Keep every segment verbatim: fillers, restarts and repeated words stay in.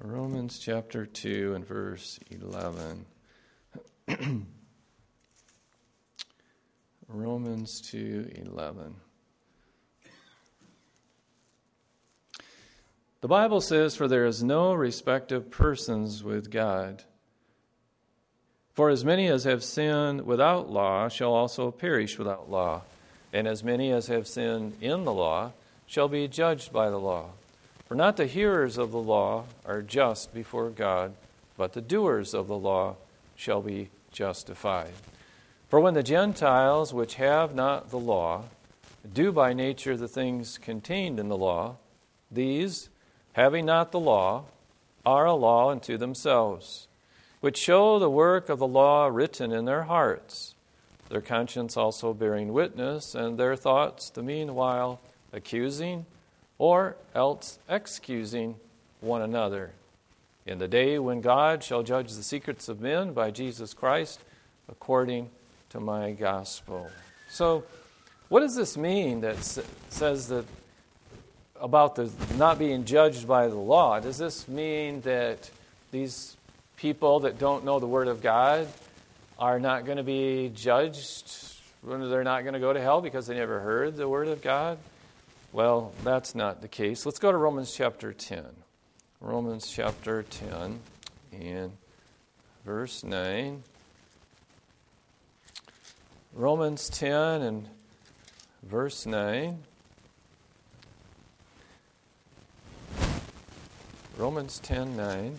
Romans chapter two and verse eleven. Romans two eleven. The Bible says, "For there is no respect of persons with God. For as many as have sinned without law shall also perish without law, and as many as have sinned in the law shall be judged by the law. For not the hearers of the law are just before God, but the doers of the law shall be justified. For when the Gentiles, which have not the law, do by nature the things contained in the law, these, having not the law, are a law unto themselves, which show the work of the law written in their hearts, their conscience also bearing witness, and their thoughts the meanwhile accusing, or else excusing one another, in the day when God shall judge the secrets of men by Jesus Christ, according to my gospel." So, what does this mean that says that about the not being judged by the law? Does this mean that these people that don't know the Word of God are not going to be judged? They're not going to go to hell because they never heard the Word of God? Well, that's not the case. Let's go to Romans chapter ten. Romans chapter ten and verse nine. Romans ten and verse nine. Romans ten nine.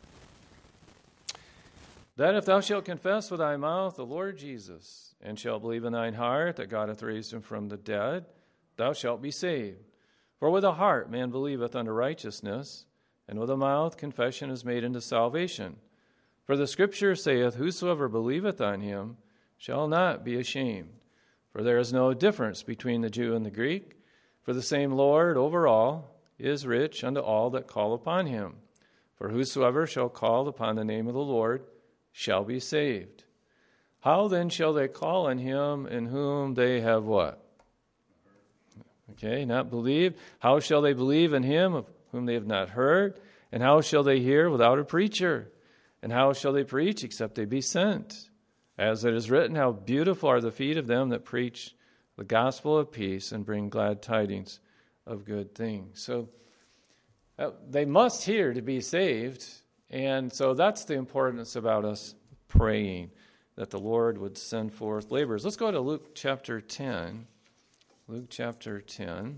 "That if thou shalt confess with thy mouth the Lord Jesus, and shalt believe in thine heart that God hath raised him from the dead, thou shalt be saved. For with the heart man believeth unto righteousness, and with the mouth confession is made unto salvation. For the Scripture saith, Whosoever believeth on him shall not be ashamed. For there is no difference between the Jew and the Greek, for the same Lord over all is rich unto all that call upon him. For whosoever shall call upon the name of the Lord shall be saved. How then shall they call on him in whom they have" what? Okay, not believe. "How shall they believe in him of whom they have not heard? And how shall they hear without a preacher? And how shall they preach except they be sent? As it is written, how beautiful are the feet of them that preach the gospel of peace and bring glad tidings of good things." So uh, they must hear to be saved. And so that's the importance about us praying, that the Lord would send forth laborers. Let's go to Luke chapter ten. Luke chapter ten,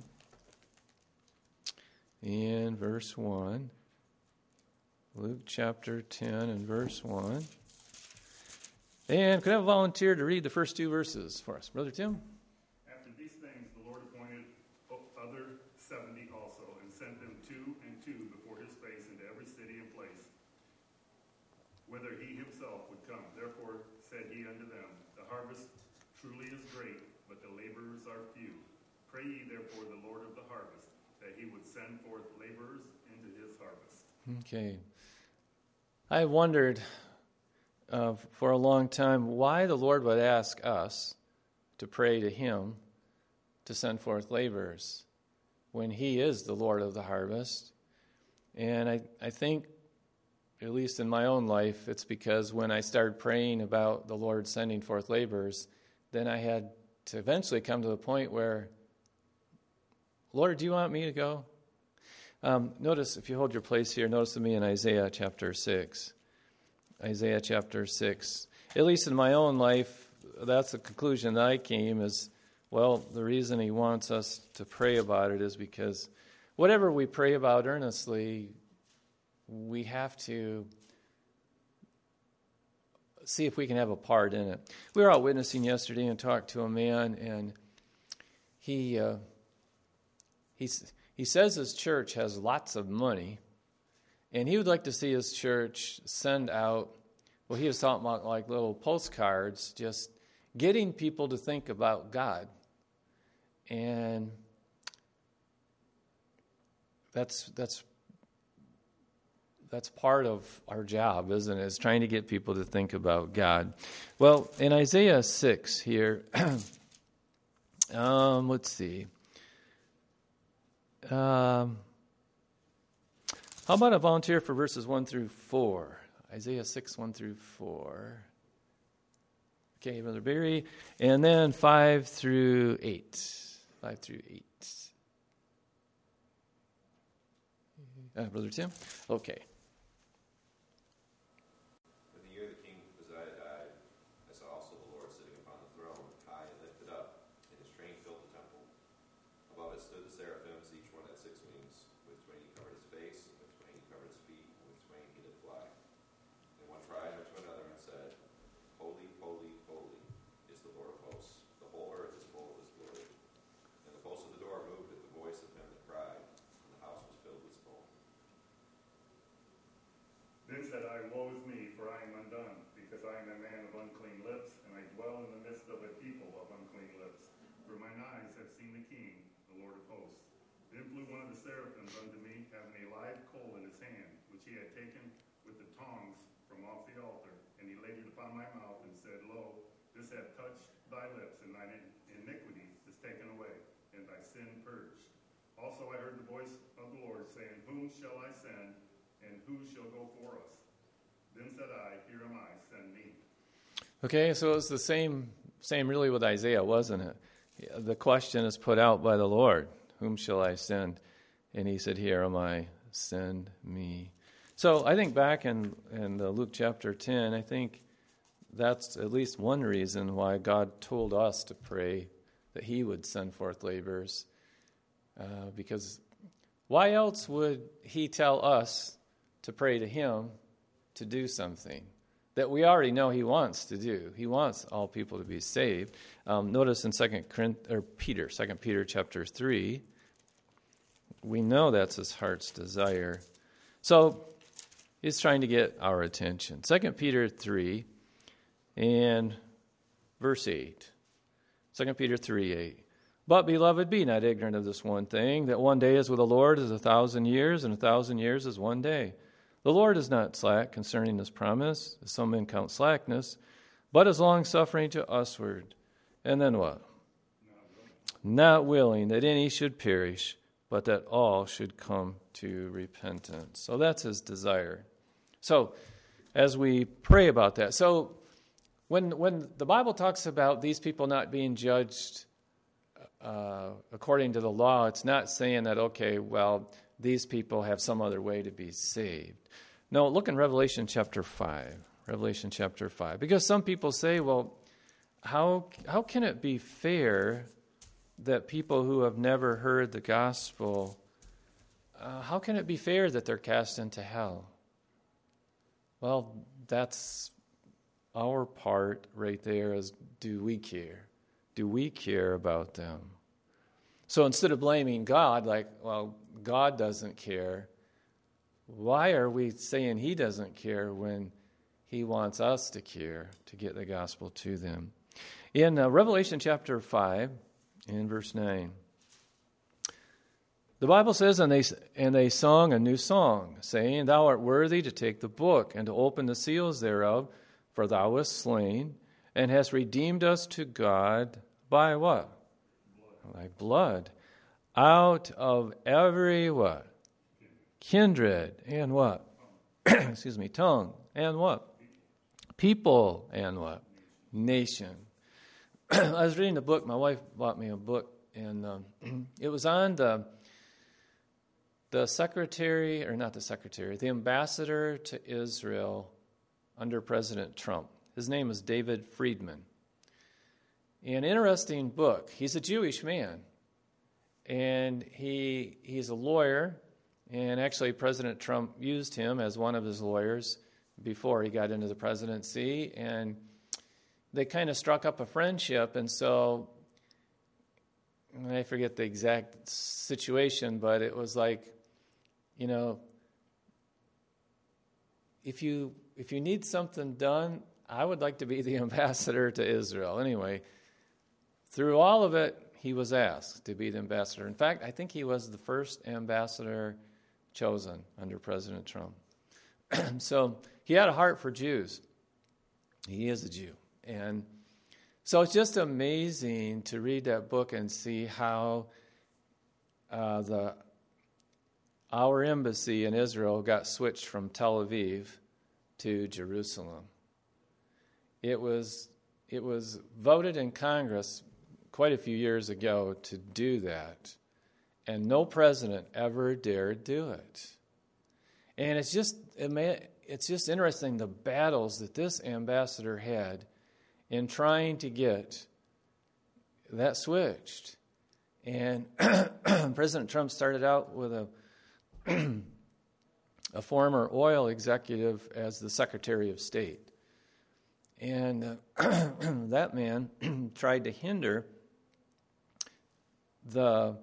in verse one. Luke chapter ten and verse one. And could I have a volunteer to read the first two verses for us? Brother Tim? "After these things the Lord appointed other seventy also, and sent them two and two before his face into every city and place, whither he himself would come. Therefore said he unto them, The harvest truly is great, but the laborers are few. Pray ye therefore the Lord of the harvest, that he would send forth laborers into his harvest." Okay. I wondered uh, for a long time why the Lord would ask us to pray to him to send forth laborers when he is the Lord of the harvest. And I, I think, at least in my own life, it's because when I started praying about the Lord sending forth laborers, then I had to eventually come to the point where, Lord, do you want me to go? Um, notice, if you hold your place here, notice with me in Isaiah chapter six. Isaiah chapter six. At least in my own life, that's the conclusion that I came is, well, the reason he wants us to pray about it is because whatever we pray about earnestly, we have to see if we can have a part in it. We were out witnessing yesterday and talked to a man, and he... Uh, He's, he says his church has lots of money, and he would like to see his church send out, well, he was talking about like little postcards, just getting people to think about God. And that's that's that's part of our job, isn't it? Is trying to get people to think about God. Well, in Isaiah six here, um, let's see. Um, How about a volunteer for verses one through four? Isaiah six, one through four. Okay, Brother Barry. And then five through eight. five through eight. Uh, Brother Tim? Okay. In the year the king Uzziah died, I saw also the Lord sitting upon the throne, high and lifted up, and his train filled the temple. Above it stood the seraphims, each one had six wings. With twain he covered his face, and with twain he covered his feet, and with twain he did fly. And one cried unto another and said, Holy, holy, holy is the Lord of hosts. The whole earth is full of his glory. And the posts of the door moved at the voice of him that cried, and the house was filled with smoke. Then said I, Woe is me, for I am undone, because I am a man of unclean lips, and I dwell in the midst of a people of unclean lips. For mine eyes have seen the King, the Lord of hosts. Then flew one of the seraphims unto me, having a live coal in his hand, which he had taken with the tongs from off the altar. And he laid it upon my mouth, and said, Lo, this hath touched thy lips, and thine iniquity is taken away, and thy sin purged. Also I heard the voice of the Lord saying, Whom shall I send, and who shall go for us? Then said I, Here am I, send me. Okay, so it's the same, same really with Isaiah, wasn't it? The question is put out by the Lord, whom shall I send? And he said, Here am I, send me. So I think back in, in the Luke chapter ten, I think that's at least one reason why God told us to pray that he would send forth laborers. Uh, because why else would he tell us to pray to him to do something that we already know he wants to do? He wants all people to be saved. Um, notice in Second or Peter, Second Peter chapter three, we know that's his heart's desire. So he's trying to get our attention. Second Peter three and verse eight. Second Peter three, eight. But, beloved, be not ignorant of this one thing, that one day is with the Lord as a thousand years, and a thousand years is one day. The Lord is not slack concerning his promise, as some men count slackness, but is long-suffering to usward. And then what? Not willing that any should perish, but that all should come to repentance. So that's his desire. So, as we pray about that, so when when the Bible talks about these people not being judged uh, according to the law, it's not saying that, okay, well, these people have some other way to be saved. No, look in Revelation chapter five. Revelation chapter five. Because some people say, well, how how can it be fair that people who have never heard the gospel, uh, how can it be fair that they're cast into hell? Well, that's our part right there is, do we care? Do we care about them? So instead of blaming God, like, well, God doesn't care, why are we saying he doesn't care when he wants us to care to get the gospel to them? In uh, Revelation chapter five, in verse nine, the Bible says, and they, and they sung a new song, saying, Thou art worthy to take the book and to open the seals thereof, for thou wast slain, and hast redeemed us to God by what? Blood. Thy blood. Out of every what? Kindred and what? Excuse me, tongue and what? People and what? Nation. I was reading a book. My wife bought me a book, and um, it was on the the secretary, or not the secretary, the ambassador to Israel under President Trump. His name is David Friedman. An interesting book. He's a Jewish man, and he he's a lawyer, and actually President Trump used him as one of his lawyers before he got into the presidency, and they kind of struck up a friendship, and so I forget the exact situation, but it was like, you know, if you if you need something done, I would like to be the ambassador to Israel. Anyway, through all of it, he was asked to be the ambassador. In fact, I think he was the first ambassador chosen under President Trump. So he had a heart for Jews. He is a Jew. And so it's just amazing to read that book and see how uh, the our embassy in Israel got switched from Tel Aviv to Jerusalem. It was it was voted in Congress quite a few years ago to do that, and no president ever dared do it. And it's just it may, it's just interesting the battles that this ambassador had in trying to get that switched. And President Trump started out with a a former oil executive as the Secretary of State. And uh, that man tried to hinder the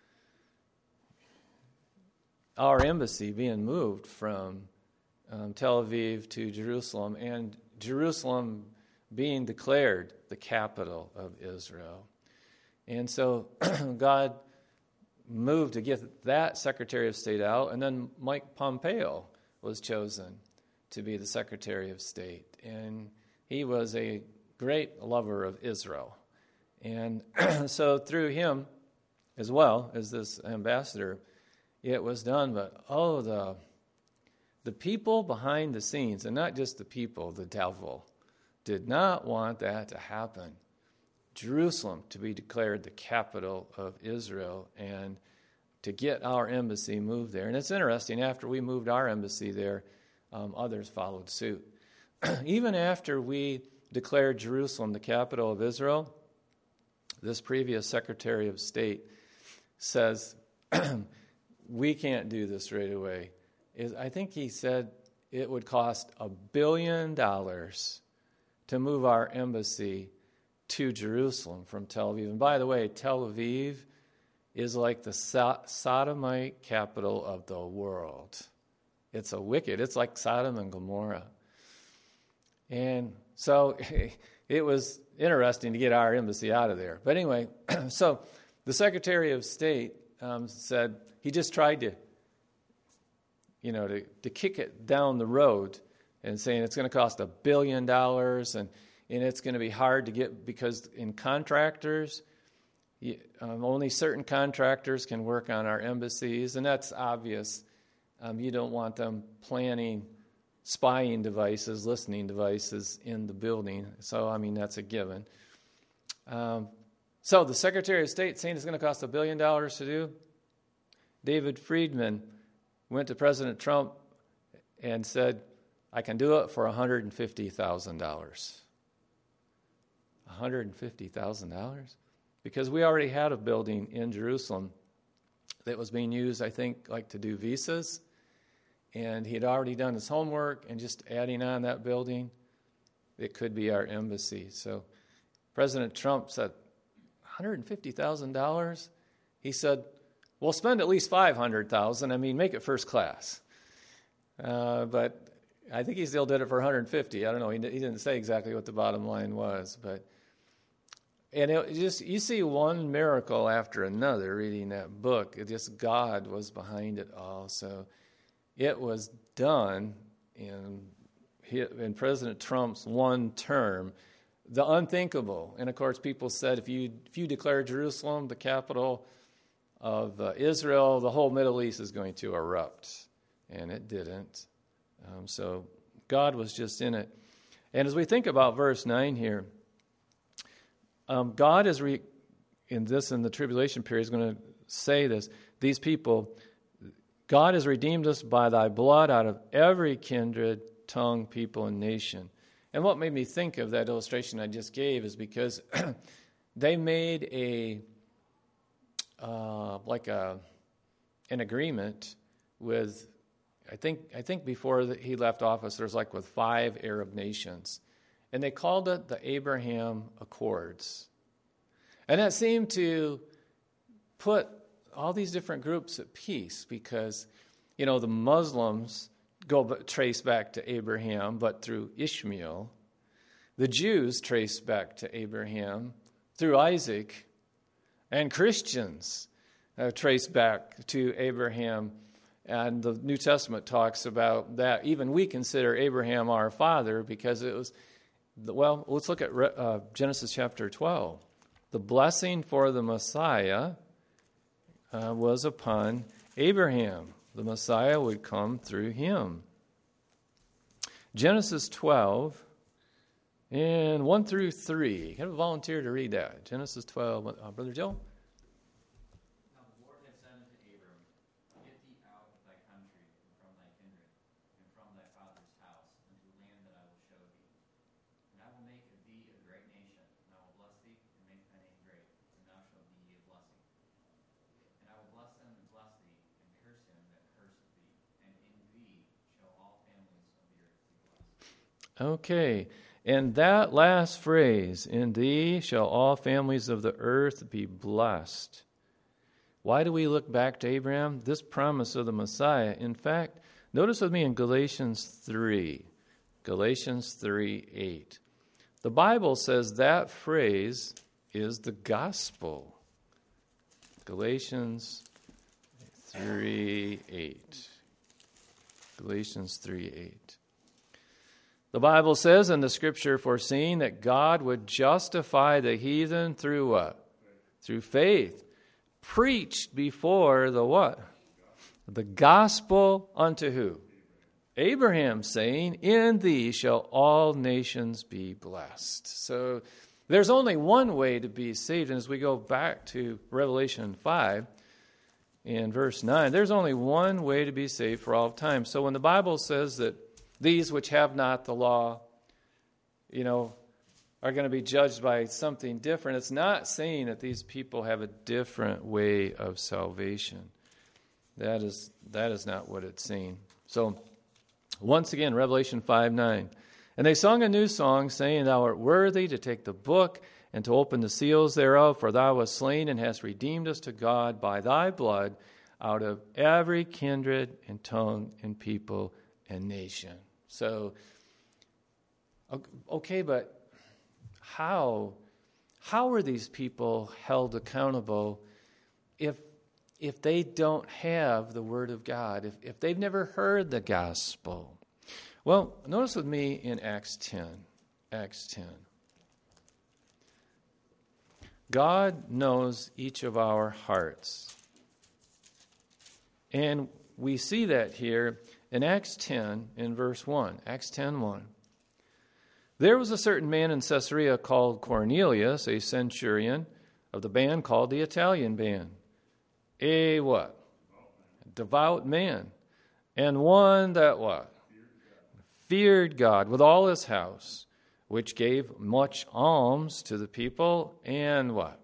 our embassy being moved from um, Tel Aviv to Jerusalem, and Jerusalem being declared the capital of Israel. And so God moved to get that Secretary of State out, and then Mike Pompeo was chosen to be the Secretary of State. And he was a great lover of Israel. And so through him, as well as this ambassador, it was done. But, oh, the the people behind the scenes, and not just the people, the devil, did not want that to happen. Jerusalem to be declared the capital of Israel and to get our embassy moved there. And it's interesting, after we moved our embassy there, um, others followed suit. Even after we declared Jerusalem the capital of Israel, this previous Secretary of State says, we can't do this right away. I think he said it would cost a billion dollars to move our embassy to Jerusalem from Tel Aviv. And by the way, Tel Aviv is like the so- sodomite capital of the world. It's a wicked, it's like Sodom and Gomorrah. And so it was interesting to get our embassy out of there. But anyway, so the Secretary of State um, said he just tried to, you know, to, to kick it down the road and saying it's going to cost a billion dollars and, and it's going to be hard to get because in contractors, you, um, only certain contractors can work on our embassies, and that's obvious. Um, you don't want them planning spying devices, listening devices in the building. So, I mean, that's a given. Um, so the Secretary of State saying it's going to cost a billion dollars to do. David Friedman went to President Trump and said, I can do it for one hundred fifty thousand dollars. one hundred fifty thousand dollars? Because we already had a building in Jerusalem that was being used, I think, like to do visas. And he had already done his homework, and just adding on that building, it could be our embassy. So President Trump said, one hundred fifty thousand dollars? He said, well, spend at least five hundred thousand dollars. I mean, make it first class. Uh, but I think he still did it for one hundred fifty thousand dollars. I don't know. He, he didn't say exactly what the bottom line was. But and it just you see one miracle after another reading that book. It just God was behind it all. So it was done in, in President Trump's one term, the unthinkable. And, of course, people said if you if you declare Jerusalem the capital of uh, Israel, the whole Middle East is going to erupt. And it didn't. Um, so God was just in it. And as we think about verse nine here, um, God is, re- in this, in the tribulation period, is going to say this, these people, God has redeemed us by thy blood out of every kindred, tongue, people, and nation. And what made me think of that illustration I just gave is because they made a, uh, like a, an agreement with, I think I think before he left office, there's like with five Arab nations. And they called it the Abraham Accords. And that seemed to put all these different groups at peace because, you know, the Muslims go trace back to Abraham, but through Ishmael. The Jews trace back to Abraham through Isaac. And Christians uh, trace back to Abraham. And the New Testament talks about that. Even we consider Abraham our father because it was, well, let's look at uh, Genesis chapter twelve. The blessing for the Messiah uh, was upon Abraham. the Messiah would come through him. Genesis twelve, and one through three. Can I have a volunteer to read that? Genesis twelve. Uh, Brother Joe? Now the Lord had said unto Abram, Get thee out of thy country, and from thy kindred, and from thy father's house, unto the land that I will show thee. And I will make of thee a great nation, and I will bless thee, and make thy name great, and thou shalt be a blessing. And I will bless them that bless thee, and curse him that curseth thee, and in thee shall all families of the earth be blessed. Okay. And that last phrase, in thee shall all families of the earth be blessed. Why do we look back to Abraham? This promise of the Messiah. In fact, notice with me in Galatians three. Galatians three eight. The Bible says that phrase is the gospel. Galatians three eight. Galatians three eight. The Bible says in the Scripture, foreseeing that God would justify the heathen through what? Through faith. Preached before the what? The gospel unto who? Abraham, saying, in thee shall all nations be blessed. So there's only one way to be saved. And as we go back to Revelation five and verse nine, there's only one way to be saved for all time. So when the Bible says that these which have not the law, you know, are going to be judged by something different, it's not saying that these people have a different way of salvation. That is that is not what it's saying. So, once again, Revelation five nine. And they sung a new song, saying, Thou art worthy to take the book and to open the seals thereof, for thou wast slain and hast redeemed us to God by thy blood out of every kindred and tongue and people and nation. So, okay, but how how are these people held accountable if if they don't have the Word of God, if if they've never heard the gospel? Well, notice with me in Acts ten. Acts ten. God knows each of our hearts. And we see that here in Acts ten, in verse one, Acts ten one. There was a certain man in Caesarea called Cornelius, a centurion of the band called the Italian band. A what? Devout man. And one that what? Feared God with all his house, which gave much alms to the people, and what?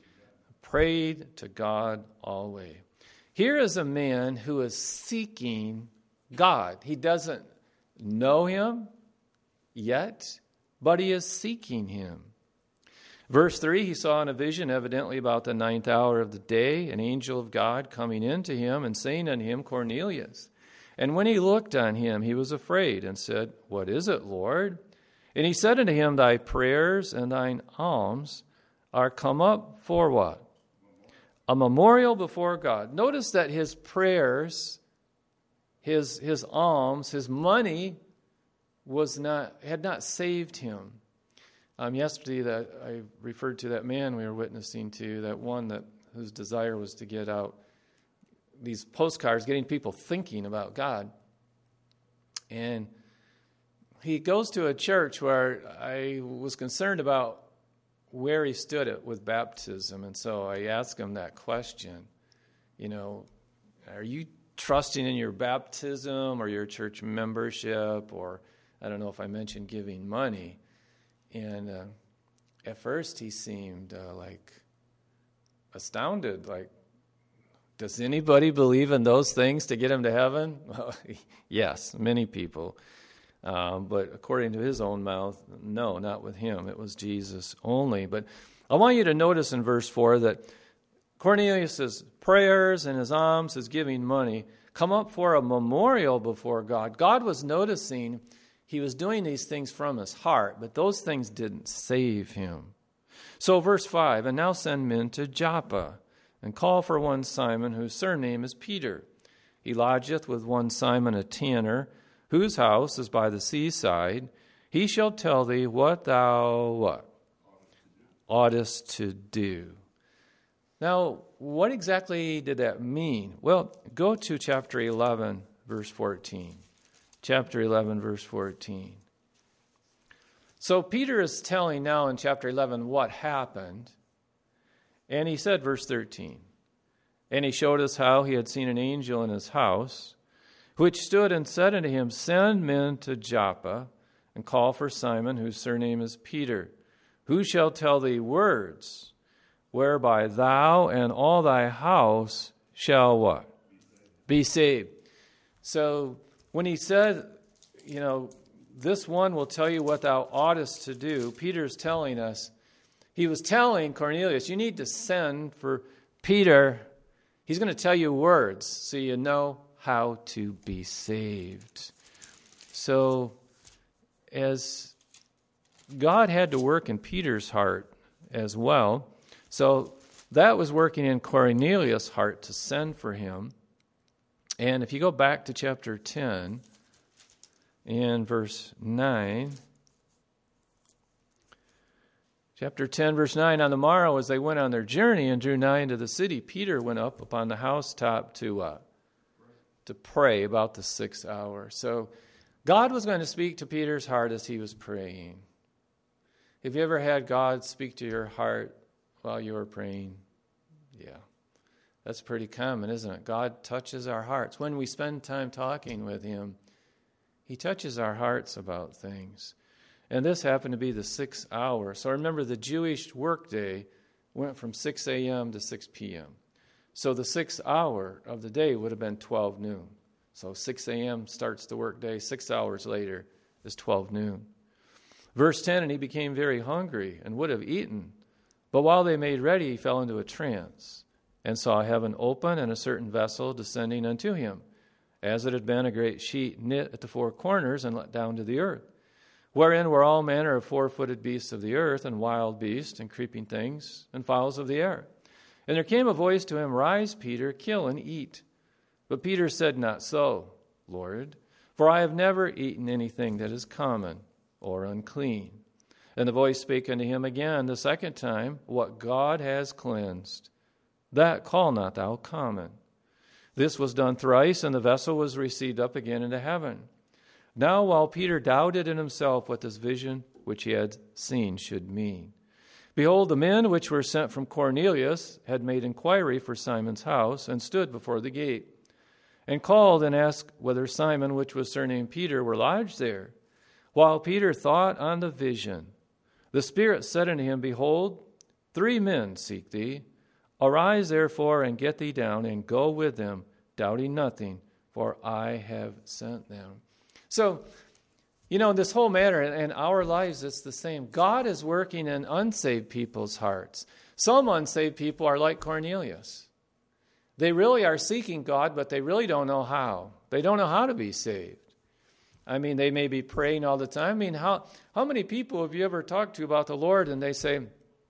Prayed to God always. Here is a man who is seeking God. He doesn't know him yet, but he is seeking him. Verse three, he saw in a vision, evidently about the ninth hour of the day, an angel of God coming in to him and saying unto him, Cornelius. And when he looked on him, he was afraid and said, What is it, Lord? And he said unto him, Thy prayers and thine alms are come up for what? A memorial before God. Notice that his prayers, his his alms, his money was not had not saved him. Um, yesterday, that I referred to that man we were witnessing to, that one that whose desire was to get out these postcards, getting people thinking about God. And he goes to a church where I was concerned about where he stood at with baptism. And so I asked him that question. You know, are you trusting in your baptism or your church membership? Or I don't know if I mentioned giving money. And uh, at first he seemed uh, like astounded, like, does anybody believe in those things to get him to heaven? Well, yes, many people. Um, but according to his own mouth, no, not with him. It was Jesus only. But I want you to notice in verse four that Cornelius' prayers and his alms, his giving money, come up for a memorial before God. God was noticing he was doing these things from his heart, but those things didn't save him. So verse five, and now send men to Joppa, and call for one Simon, whose surname is Peter. He lodgeth with one Simon a tanner, whose house is by the seaside. He shall tell thee what thou what? Oughtest to do. Now, what exactly did that mean? Well, go to chapter eleven, verse fourteen. Chapter eleven, verse fourteen. So Peter is telling now in chapter eleven what happened. And he said, verse thirteen, and he showed us how he had seen an angel in his house, which stood and said unto him, Send men to Joppa, and call for Simon, whose surname is Peter, who shall tell thee words, whereby thou and all thy house shall what? Be saved. So when he said, you know, this one will tell you what thou oughtest to do, Peter's telling us, he was telling Cornelius, you need to send for Peter. He's going to tell you words so you know how to be saved. So as God had to work in Peter's heart as well, so that was working in Cornelius' heart to send for him. And if you go back to chapter ten, in verse nine, chapter ten, verse nine, on the morrow as they went on their journey and drew nigh into the city, Peter went up upon the housetop to uh, to pray about the sixth hour. So God was going to speak to Peter's heart as he was praying. Have you ever had God speak to your heart while you were praying? Yeah. That's pretty common, isn't it? God touches our hearts. When we spend time talking with him, he touches our hearts about things. And this happened to be the sixth hour. So remember, the Jewish workday went from six a.m. to six p.m. So the sixth hour of the day would have been twelve noon. So six a.m. starts the workday. Six hours later is twelve noon. Verse ten, and he became very hungry and would have eaten. But while they made ready, he fell into a trance and saw heaven open and a certain vessel descending unto him, as it had been a great sheet knit at the four corners and let down to the earth, wherein were all manner of four-footed beasts of the earth, and wild beasts, and creeping things, and fowls of the air. And there came a voice to him, Rise, Peter, kill and eat. But Peter said, Not so, Lord, for I have never eaten anything that is common or unclean. And the voice spake unto him again the second time, What God has cleansed, that call not thou common. This was done thrice, and the vessel was received up again into heaven. Now while Peter doubted in himself what this vision which he had seen should mean, behold, the men which were sent from Cornelius had made inquiry for Simon's house, and stood before the gate, and called and asked whether Simon, which was surnamed Peter, were lodged there. While Peter thought on the vision, the Spirit said unto him, Behold, three men seek thee. Arise therefore, and get thee down, and go with them, doubting nothing, for I have sent them. So, you know, this whole matter in our lives, it's the same. God is working in unsaved people's hearts. Some unsaved people are like Cornelius. They really are seeking God, but they really don't know how. They don't know how to be saved. I mean, they may be praying all the time. I mean, how, how many people have you ever talked to about the Lord and they say,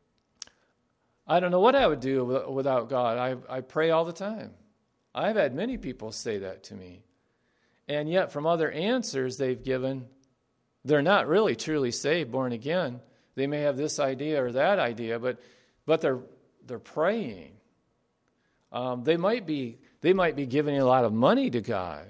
I don't know what I would do without God. I, I pray all the time. I've had many people say that to me. And yet from other answers they've given, they're not really truly saved, born again. They may have this idea or that idea, but but they're they're praying. Um, they might be they might be giving a lot of money to God,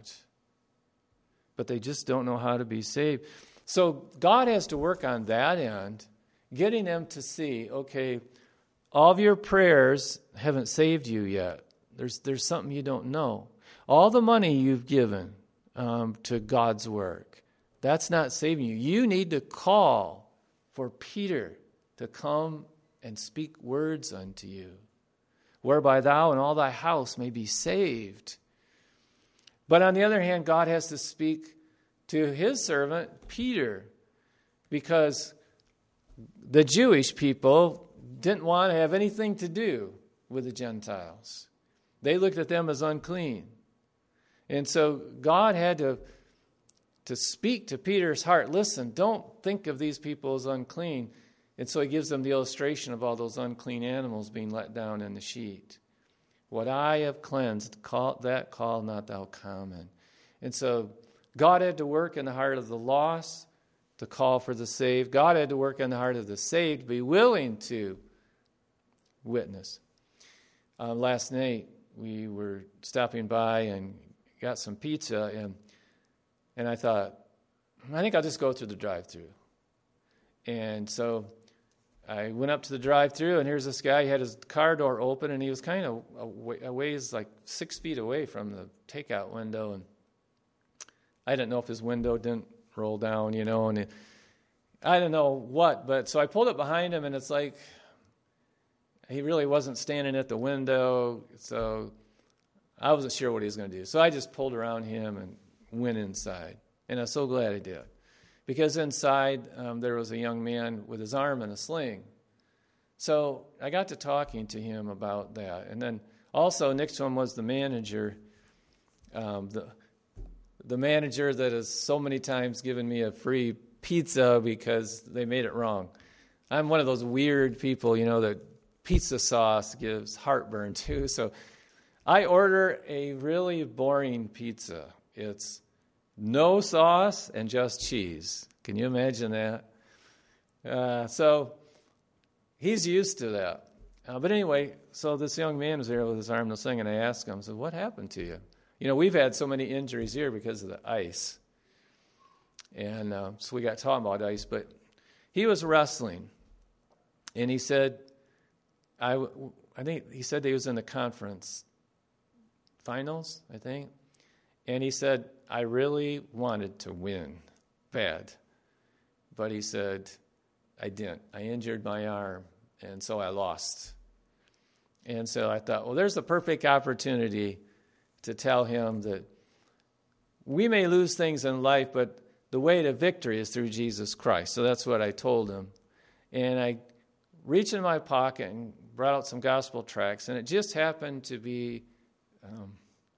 but they just don't know how to be saved. So God has to work on that end, getting them to see, okay, all of your prayers haven't saved you yet. There's there's something you don't know. All the money you've given um, to God's work, that's not saving you. You need to call for Peter to come and speak words unto you, whereby thou and all thy house may be saved. But on the other hand, God has to speak to his servant, Peter, because the Jewish people didn't want to have anything to do with the Gentiles. They looked at them as unclean. And so God had to, to speak to Peter's heart. Listen, don't think of these people as unclean. And so he gives them the illustration of all those unclean animals being let down in the sheet. What I have cleansed, call, that call not thou common. And so God had to work in the heart of the lost to call for the saved. God had to work in the heart of the saved to be willing to witness. uh, last night we were stopping by and got some pizza, and and I thought, I think I'll just go through the drive-thru. And so I went up to the drive-thru, and here's this guy. He had his car door open, and he was kind of a, a ways like six feet away from the takeout window. And I didn't know if his window didn't roll down, you know, and it, I don't know what. But so I pulled up behind him, and it's like he really wasn't standing at the window. So I wasn't sure what he was going to do. So I just pulled around him and went inside. And I'm so glad I did. Because inside, um, there was a young man with his arm in a sling. So I got to talking to him about that. And then also next to him was the manager, um, the the manager that has so many times given me a free pizza because they made it wrong. I'm one of those weird people, you know, that pizza sauce gives heartburn to. So I order a really boring pizza. It's no sauce and just cheese. Can you imagine that? Uh, so he's used to that. Uh, but anyway, so this young man was there with his arm in the sling, and I asked him, I said, what happened to you? You know, we've had so many injuries here because of the ice. And uh, so we got talking about ice, but he was wrestling. And he said, I, I think he said that he was in the conference finals, I think. And he said, I really wanted to win bad. But he said, I didn't. I injured my arm, and so I lost. And so I thought, well, there's the perfect opportunity to tell him that we may lose things in life, but the way to victory is through Jesus Christ. So that's what I told him. And I reached in my pocket and brought out some gospel tracts, and it just happened to be um,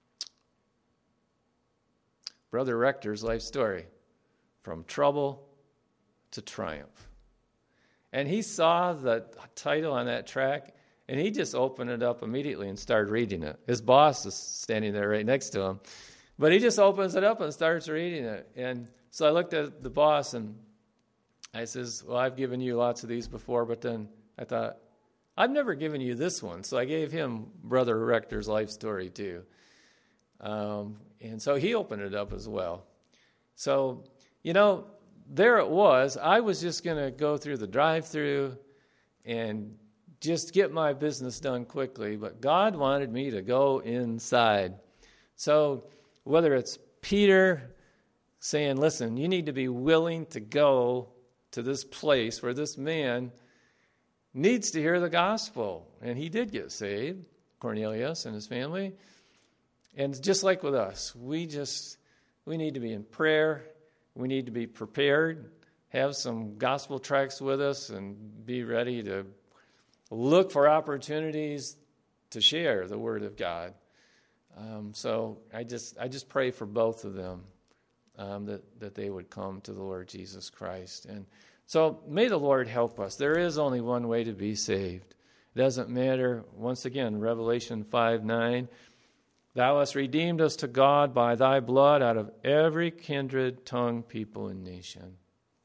Brother Rector's life story, From Trouble to Triumph. And he saw the title on that tract, and he just opened it up immediately and started reading it. His boss is standing there right next to him. But he just opens it up and starts reading it. And so I looked at the boss, and I says, well, I've given you lots of these before, but then I thought, I've never given you this one. So I gave him Brother Rector's life story too. Um, and so he opened it up as well. So, you know, there it was. I was just going to go through the drive-thru and just get my business done quickly, but God wanted me to go inside. So whether it's Peter saying, listen, you need to be willing to go to this place where this man needs to hear the gospel. And he did get saved, Cornelius and his family. And just like with us, we just, we need to be in prayer. We need to be prepared, have some gospel tracts with us, and be ready to look for opportunities to share the word of God. Um, so I just, I just pray for both of them, um, that, that they would come to the Lord Jesus Christ. And so may the Lord help us. There is only one way to be saved. It doesn't matter. Once again, Revelation five nine, thou hast redeemed us to God by thy blood out of every kindred, tongue, people, and nation.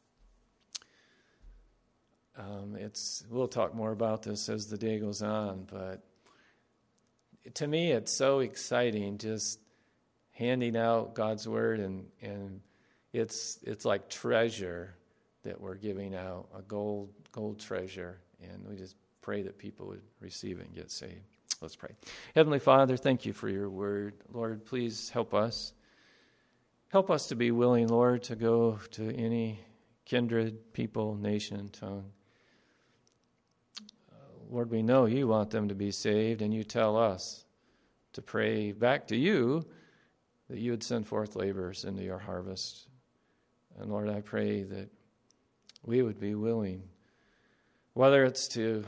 Um, it's we'll talk more about this as the day goes on, but to me it's so exciting just handing out God's word, and, and it's it's like treasure that we're giving out, a gold gold treasure, and we just pray that people would receive it and get saved. Let's pray. Heavenly Father, thank you for your word. Lord, please help us. Help us to be willing, Lord, to go to any kindred, people, nation, tongue. Uh, Lord, we know you want them to be saved, and you tell us to pray back to you that you would send forth laborers into your harvest. And Lord, I pray that we would be willing, whether it's to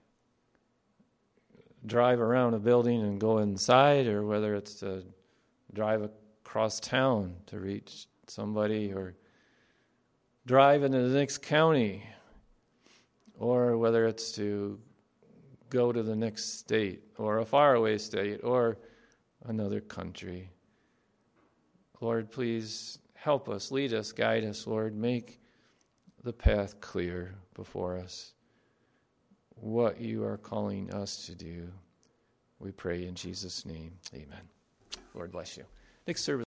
drive around a building and go inside, or whether it's to drive across town to reach somebody, or drive into the next county, or whether it's to go to the next state, or a faraway state, or another country. Lord, please help us, lead us, guide us, Lord. Make the path clear before us, what you are calling us to do. We pray in Jesus' name. Amen. Lord bless you. Next service.